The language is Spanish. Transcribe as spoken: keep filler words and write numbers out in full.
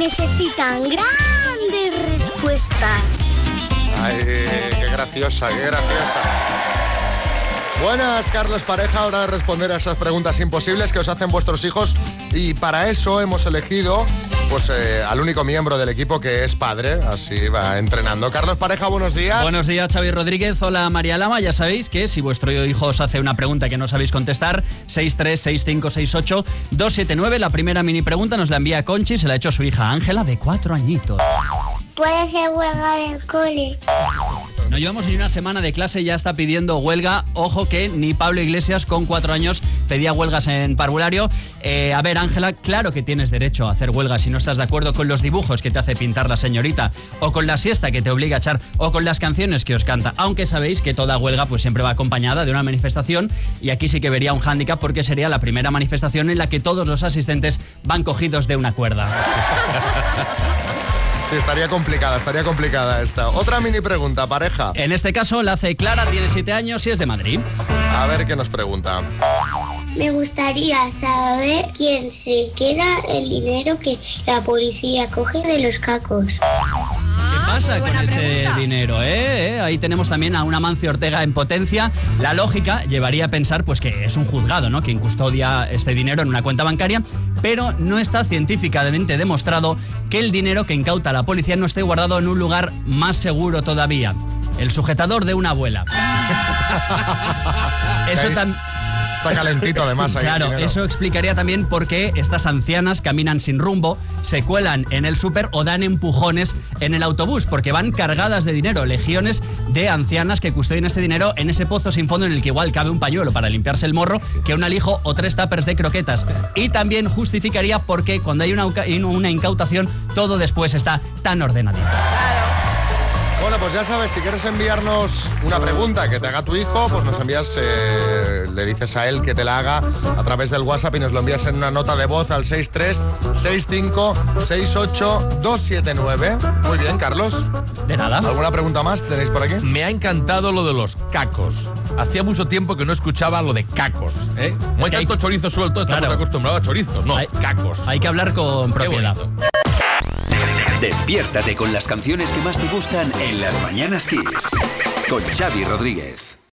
necesitan grandes respuestas. Ay, qué graciosa, qué graciosa. Buenas, Carlos Pareja, hora de responder a esas preguntas imposibles que os hacen vuestros hijos, y para eso hemos elegido pues eh, al único miembro del equipo que es padre, así va entrenando. Carlos Pareja, buenos días. Buenos días, Xavi Rodríguez. Hola, María Lama. Ya sabéis que si vuestro hijo os hace una pregunta que no sabéis contestar, seis tres seis cinco seis ocho dos siete nueve, la primera mini pregunta nos la envía Conchi, se la ha hecho su hija Ángela, de cuatro añitos. ¿Puede ser huelga del cole? No llevamos ni una semana de clase y ya está pidiendo huelga. Ojo que ni Pablo Iglesias con cuatro años pedía huelgas en parvulario. Eh, a ver, Ángela, claro que tienes derecho a hacer huelgas si no estás de acuerdo con los dibujos que te hace pintar la señorita, o con la siesta que te obliga a echar, o con las canciones que os canta. Aunque sabéis que toda huelga pues siempre va acompañada de una manifestación, y aquí sí que vería un hándicap porque sería la primera manifestación en la que todos los asistentes van cogidos de una cuerda. Sí, estaría complicada, estaría complicada esta. Otra mini pregunta, Pareja. En este caso la hace Clara, tiene siete años y es de Madrid. A ver qué nos pregunta. Me gustaría saber quién se queda el dinero que la policía coge de los cacos. ¿Qué pasa con ese pregunta. dinero? ¿eh? ¿Eh? Ahí tenemos también a un Amancio Ortega en potencia. La lógica llevaría a pensar pues que es un juzgado, ¿no?, quien custodia este dinero en una cuenta bancaria, pero no está científicamente demostrado que el dinero que incauta la policía no esté guardado en un lugar más seguro todavía: el sujetador de una abuela. Eso también... Está calentito además ahí. Claro, eso explicaría también por qué estas ancianas caminan sin rumbo, se cuelan en el súper o dan empujones en el autobús, porque van cargadas de dinero. Legiones de ancianas que custodian este dinero en ese pozo sin fondo en el que igual cabe un pañuelo para limpiarse el morro, que un alijo o tres tuppers de croquetas. Y también justificaría por qué cuando hay una, una incautación todo después está tan ordenadito. Bueno, pues ya sabes, si quieres enviarnos una pregunta que te haga tu hijo, pues nos envías, eh, le dices a él que te la haga a través del WhatsApp y nos lo envías en una nota de voz al seis tres seis cinco seis ocho dos siete nueve. Muy bien, Carlos. De nada. ¿Alguna pregunta más tenéis por aquí? Me ha encantado lo de los cacos. Hacía mucho tiempo que no escuchaba lo de cacos, ¿eh? No hay tanto chorizo suelto, estamos claro. acostumbrados a chorizos, no, hay, cacos. Hay que hablar con propiedad. Despiértate con las canciones que más te gustan en Las Mañanas Kiss con Xavi Rodríguez.